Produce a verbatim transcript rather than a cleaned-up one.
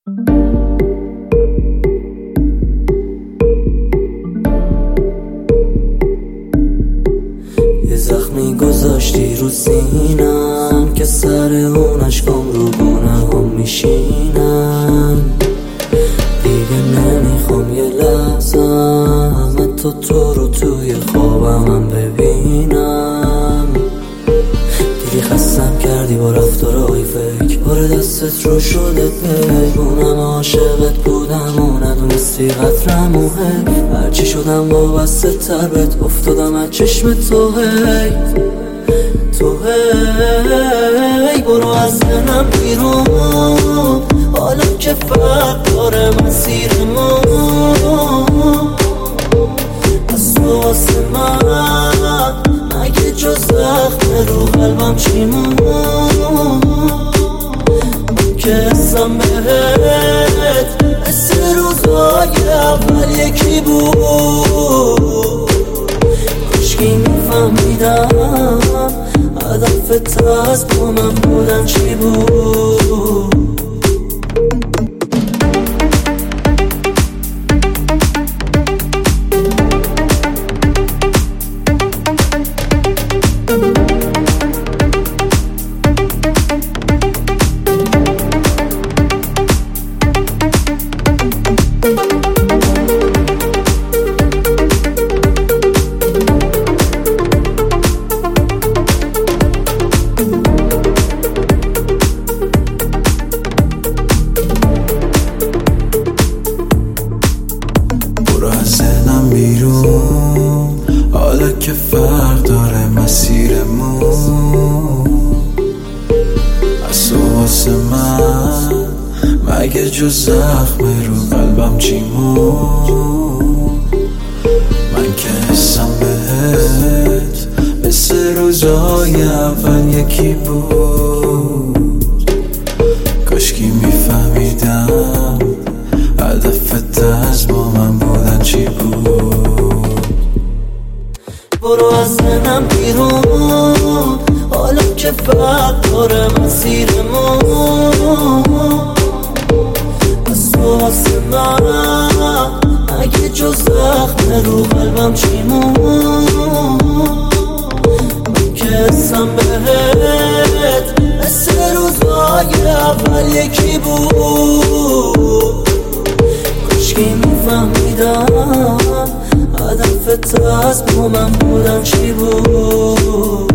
یه زخمی گذاشتی رو سینم که سر اون عشقام رو گونه هم میشینم. دیگه نمیخوام یه لحظه حتی تو رو توی خوابم هم ببینم. دیگه خستم کردی با رفتارهای فکر، بار دستت رو شده بگونم عاشقت بودم و ندونستی قدرم و حیف. هرچی شدم وابسته تر بهت افتادم از چشم تو هی تو هی. برو از ذهنم بیرون حالا که فرق داره مسیرمون. از تو واسه من مگه جز زخم رو قلبم چی موند؟ که حسم بهت مثل روزای اول یکی بود. کاشکی میفهمیدم هدفت از با من بودن چی بود. برو از ذهنم بیرون حالا که فرق داره مسیرمون. از تو واسه من مگه جز زخم رو قلبم چی موند؟ من که حسم بهت مثل روزای اول یکی بود. کاشکی میفهمیدم هدفت از با من بودن چی بود. برو از ذهنم بیرون حالا که فرق داره مسیرمون. از تو واسه من اگه جز زخم رو قلبم چی موند؟ من که حسم بهت مثل روزای اول یکی بود. کاشکی میفهمیدم هدفت از با من بودن چی بود.